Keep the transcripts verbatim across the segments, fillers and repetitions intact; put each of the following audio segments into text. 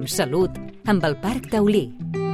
Salut amb el Parc Taulí.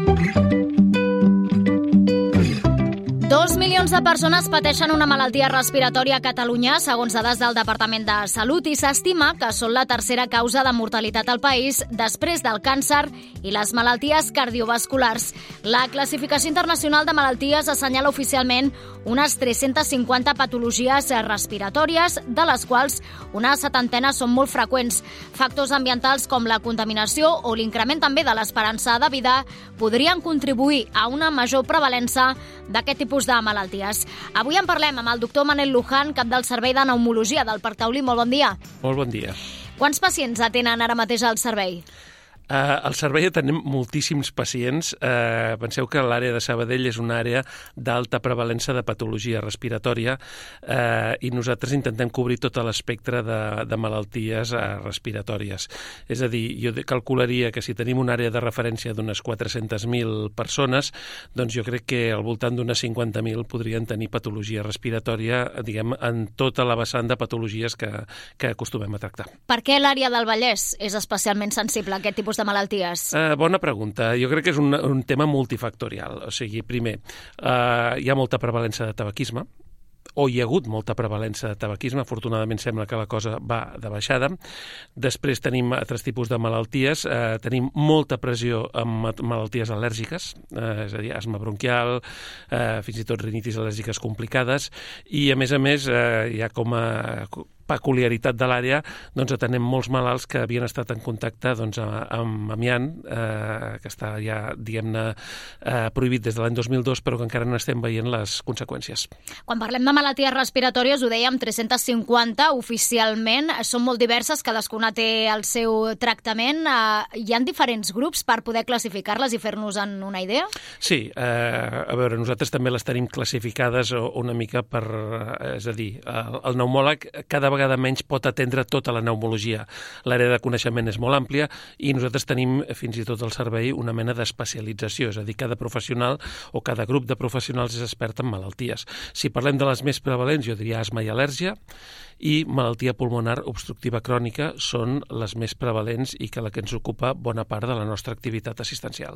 Dos milions de persones pateixen una malaltia respiratòria a Catalunya, segons dades del Departament de Salut, i s'estima que són la tercera causa de mortalitat al país després del càncer i les malalties cardiovasculars. La Classificació Internacional de Malalties assenyala oficialment unes tres-centes cinquanta patologies respiratòries, de les quals una setantena són molt freqüents. Factors ambientals com la contaminació o l'increment també de l'esperança de vida podrien contribuir a una major prevalença d'aquest tipus de malalties. Avui en parlem amb el doctor Manel Luján, cap del Servei de Pneumologia del Parc Taulí. Molt bon dia. Molt bon dia. Quants pacients atenen ara mateix al servei? Uh, al servei tenim moltíssims pacients. Uh, penseu que l'àrea de Sabadell és una àrea d'alta prevalença de patologia respiratòria uh, i nosaltres intentem cobrir tot l'espectre de, de malalties uh, respiratòries. És a dir, jo calcularia que si tenim una àrea de referència d'unes quatre-centes mil persones, doncs jo crec que al voltant d'unes cinquanta mil podrien tenir patologia respiratòria, diguem, en tota la vessant de patologies que, que acostumem a tractar. Per què l'àrea del Vallès és especialment sensible a aquest tipus de malalties? Uh, bona pregunta. Jo crec que és un, un tema multifactorial. O sigui, primer, uh, hi ha molta prevalença de tabaquisme, o hi ha hagut molta prevalença de tabaquisme. Afortunadament sembla que la cosa va de baixada. Després tenim altres tipus de malalties. Eh, tenim molta pressió en malalties al·lèrgiques, eh, és a dir, asma bronquial, eh, fins i tot rinitis al·lèrgiques complicades, i a més a més eh, hi ha com a peculiaritat de l'àrea, doncs atenem molts malalts que havien estat en contacte doncs, amb amiant, eh, que està ja, diguem-ne, eh, prohibit des de l'any dos mil dos, però que encara no estem veient les conseqüències. Quan parlem de malalties respiratòries, ho dèiem, tres-centes cinquanta oficialment, són molt diverses, cadascuna té el seu tractament. Eh, hi ha diferents grups per poder classificar-les i fer-nos en una idea? Sí, eh, a veure, nosaltres també les tenim classificades una mica per, eh, és a dir, el, el pneumòleg cada vegada menys pot atendre tota la pneumologia. L'àrea de coneixement és molt àmplia i nosaltres tenim fins i tot al servei una mena d'especialització, és a dir, cada professional o cada grup de professionals és expert en malalties. Si parlem de les més prevalents, jo diria asma i al·lèrgia, i malaltia pulmonar obstructiva crònica són les més prevalents i que la que ens ocupa bona part de la nostra activitat assistencial.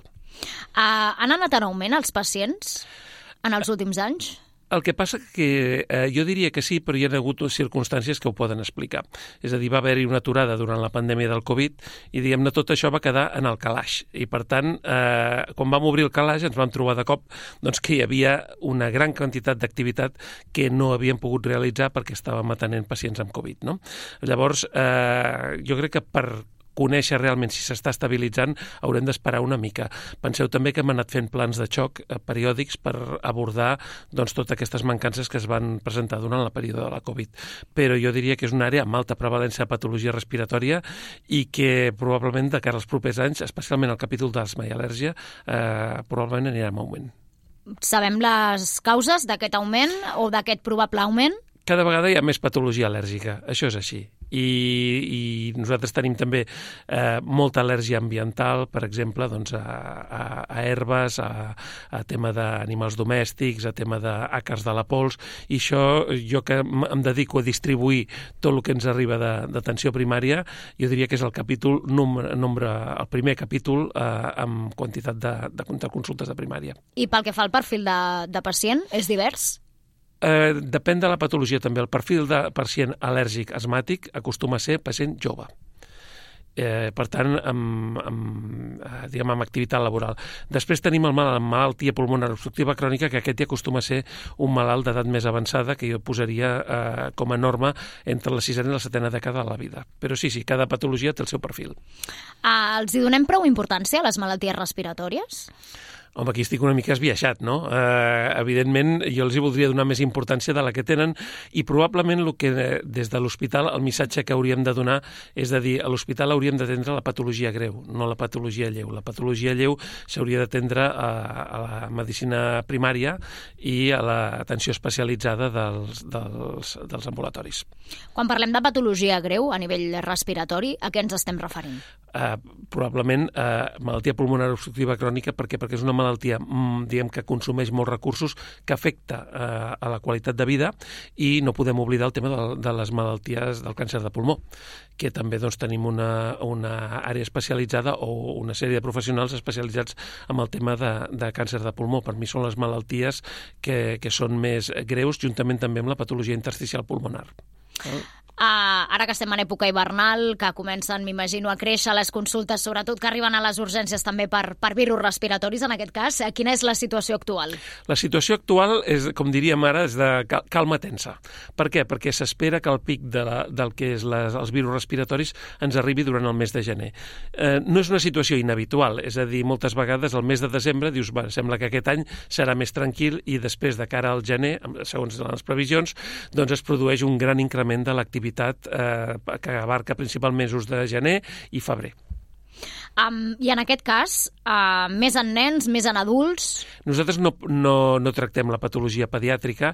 Uh, han anat en augment els pacients en els últims anys? El que passa que eh, jo diria que sí, però hi ha hagut circumstàncies que ho poden explicar. És a dir, va haver-hi una aturada durant la pandèmia del Covid i, diguem-ne, tot això va quedar en el calaix. I, per tant, eh, quan vam obrir el calaix ens vam trobar de cop doncs, que hi havia una gran quantitat d'activitat que no havíem pogut realitzar perquè estàvem atenent pacients amb Covid, no? Llavors, eh, jo crec que per conèixer realment si s'està estabilitzant, haurem d'esperar una mica. Penseu també que hem anat fent plans de xoc eh, periòdics per abordar doncs, totes aquestes mancances que es van presentar durant la període de la Covid. Però jo diria que és una àrea amb alta prevalència de patologia respiratòria i que probablement de cara als propers anys, especialment el capítol d'asma i al·lèrgia, eh, probablement anirà en augment. Sabem les causes d'aquest augment o d'aquest probable augment? Cada vegada hi ha més patologia al·lèrgica, això és així. I, i nosaltres tenim també eh, molta al·lèrgia ambiental, per exemple, doncs, a, a, a herbes, a, a tema d'animals domèstics, a tema d'àcars de la pols, i això jo que em dedico a distribuir tot el que ens arriba d'atenció primària, jo diria que és el capítol nombre, nombre el primer capítol eh, amb quantitat de, de, de consultes de primària. I pel que fa al perfil de, de pacient, és divers? Eh, depèn de la patologia també. El perfil de pacient al·lèrgic asmàtic acostuma a ser pacient jove. Eh, per tant, amb, amb, diguem, amb activitat laboral. Després tenim el mal, malaltia pulmonar obstructiva crònica, que aquest ja acostuma a ser un malalt d'edat més avançada, que jo posaria eh, com a norma entre la sisena i la setena dècada de la vida. Però sí, sí, cada patologia té el seu perfil. Ah, els hi donem prou importància a les malalties respiratòries? Home, aquí estic una mica esbiaixat, no? Eh, evidentment, jo els hi voldria donar més importància de la que tenen i probablement el que des de l'hospital el missatge que hauríem de donar és de dir a l'hospital hauríem d'atendre la patologia greu, no la patologia lleu. La patologia lleu s'hauria d'atendre a, a la medicina primària i a l'atenció especialitzada dels, dels, dels ambulatoris. Quan parlem de patologia greu a nivell respiratori, a què ens estem referint? Eh, probablement eh, malaltia pulmonar obstructiva crònica, perquè perquè és una malaltia malaltia diguem que consumeix molts recursos, que afecta eh, a la qualitat de vida, i no podem oblidar el tema de, de les malalties del càncer de pulmó, que també doncs, tenim una, una àrea especialitzada o una sèrie de professionals especialitzats en el tema de, de càncer de pulmó. Per mi són les malalties que, que són més greus, juntament també amb la patologia intersticial pulmonar. Uh, ara que estem en època hivernal, que comencen, m'imagino, a créixer les consultes, sobretot que arriben a les urgències també per, per virus respiratoris, en aquest cas, quina és la situació actual? La situació actual, és, com diríem ara, és de calma tensa. Per què? Perquè s'espera que el pic de la, del que és les, els virus respiratoris ens arribi durant el mes de gener. Eh, no és una situació inhabitual, és a dir, moltes vegades el mes de desembre dius, va, sembla que aquest any serà més tranquil, i després de cara al gener, segons les previsions, doncs es produeix un gran increment de l'activitat Eh, que abarca principalment mesos de gener i febrer. Um, I en aquest cas, uh, més en nens, més en adults? Nosaltres no, no, no tractem la patologia pediàtrica,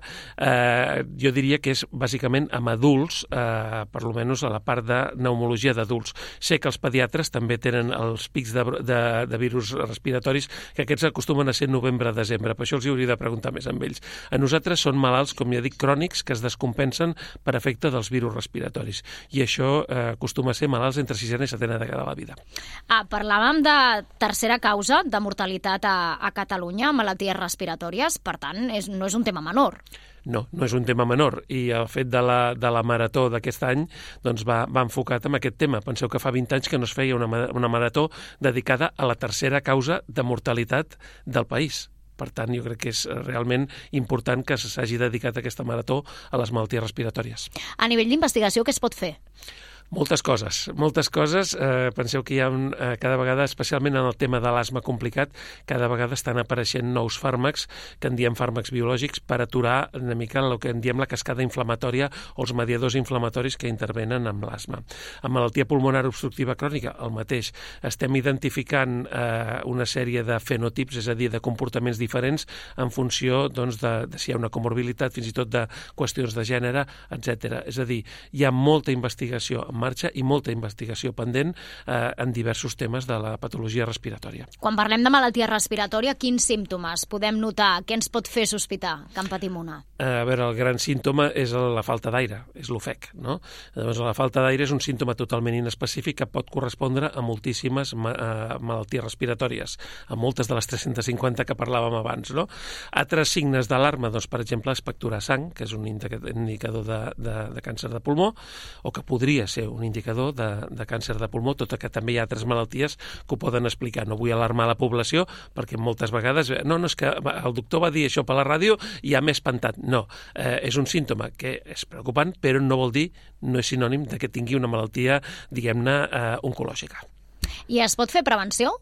eh, jo diria que és bàsicament amb adults, eh, per almenys a la part de pneumologia d'adults. Sé que els pediatres també tenen els pics de, de, de virus respiratoris, que aquests acostumen a ser novembre-desembre, per això els hauria de preguntar més amb ells. A nosaltres són malalts, com ja dic, crònics, que es descompensen per efecte dels virus respiratoris, i això eh, acostuma a ser malalts entre sisena i setena dècada de la vida. Ah, parlàvem de tercera causa de mortalitat a, a Catalunya, malalties respiratòries, per tant, és, no és un tema menor. No, no és un tema menor, i el fet de la, de la marató d'aquest any doncs va, va enfocat en aquest tema. Penseu que fa vint anys que no es feia una, una marató dedicada a la tercera causa de mortalitat del país. Per tant, jo crec que és realment important que s'hagi dedicat aquesta marató a les malalties respiratòries. A nivell d'investigació, què es pot fer? Moltes coses, moltes coses. Eh, penseu que hi ha un, eh, cada vegada, especialment en el tema de l'asma complicat, cada vegada estan apareixent nous fàrmacs, que en diem fàrmacs biològics, per aturar una mica el que en diem la cascada inflamatòria o els mediadors inflamatoris que intervenen amb l'asma. Amb malaltia pulmonar obstructiva crònica, el mateix. Estem identificant eh, una sèrie de fenotips, és a dir, de comportaments diferents en funció doncs, de, de si hi ha una comorbilitat, fins i tot de qüestions de gènere, etcètera. És a dir, hi ha molta investigació en marxa i molta investigació pendent eh, en diversos temes de la patologia respiratòria. Quan parlem de malaltia respiratòria, quins símptomes podem notar? Què ens pot fer sospitar que en patim una? Eh, a veure, el gran símptoma és la falta d'aire, és l'ofec, no? Llavors, la falta d'aire és un símptoma totalment inespecífic que pot correspondre a moltíssimes ma eh, malalties respiratòries, a moltes de les tres-centes cinquanta que parlàvem abans, no? Altres signes d'alarma, doncs, per exemple, expectorar sang, que és un indicador de, de, de càncer de pulmó, o que podria ser un indicador de, de càncer de pulmó, tot i que també hi ha altres malalties que ho poden explicar. No vull alarmar la població, perquè moltes vegades, no, no, és que el doctor va dir això per la ràdio i ja m'he espantat. No, eh, és un símptoma que és preocupant, però no vol dir, no és sinònim de que tingui una malaltia, diguem-ne, eh, oncològica. I es pot fer prevenció?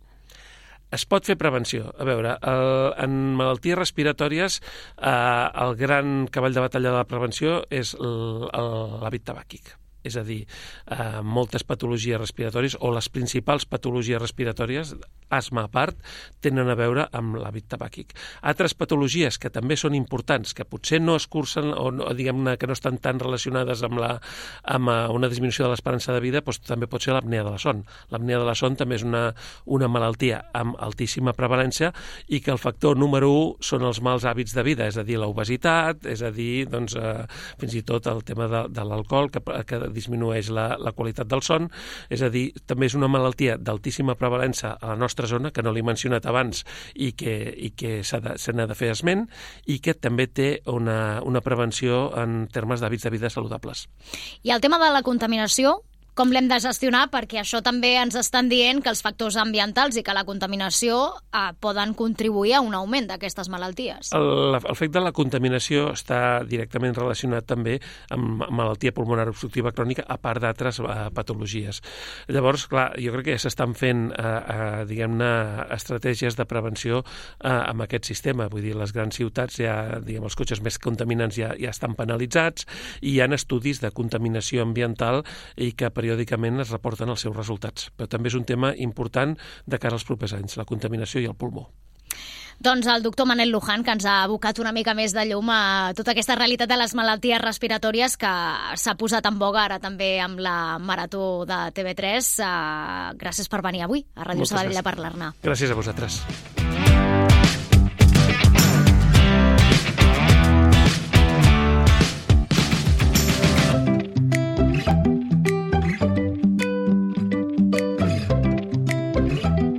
Es pot fer prevenció. A veure, el, en malalties respiratòries eh, el gran cavall de batalla de la prevenció és l'hàbit tabàquic. És a dir, eh, moltes patologies respiratòries o les principals patologies respiratòries, asma a part, tenen a veure amb l'hàbit tabàquic. Altres patologies que també són importants, que potser no es cursen o no, diguem-ne que no estan tan relacionades amb, la, amb una disminució de l'esperança de vida, doncs també pot ser l'apnea de la son. L'apnea de la son també és una, una malaltia amb altíssima prevalència i que el factor número u són els mals hàbits de vida, és a dir, l'obesitat, és a dir, doncs, eh, fins i tot el tema de, de l'alcohol, que, que disminueix la, la qualitat del son, és a dir, també és una malaltia d'altíssima prevalença a la nostra zona, que no l'he mencionat abans i que, i que se n'ha de fer esment, i que també té una, una prevenció en termes d'hàbits de vida saludables. I el tema de la contaminació, com l'hem de gestionar? Perquè això també ens estan dient que els factors ambientals i que la contaminació eh, poden contribuir a un augment d'aquestes malalties. El, el fet de la contaminació està directament relacionat també amb malaltia pulmonar obstructiva crònica, a part d'altres eh, patologies. Llavors, clar, jo crec que ja s'estan fent, eh, eh, diguem-ne, estratègies de prevenció eh, amb aquest sistema. Vull dir, les grans ciutats, ja, diguem, els cotxes més contaminants ja, ja estan penalitzats i hi ha estudis de contaminació ambiental i que periòdicament es reporten els seus resultats. Però també és un tema important de cara als propers anys, la contaminació i el pulmó. Doncs el doctor Manel Luján, que ens ha abocat una mica més de llum a tota aquesta realitat de les malalties respiratòries que s'ha posat en boga ara també amb la Marató de T V tres. Uh, gràcies per venir avui a Ràdio Sabadell a parlar-ne. Gràcies a vosaltres. Adéu.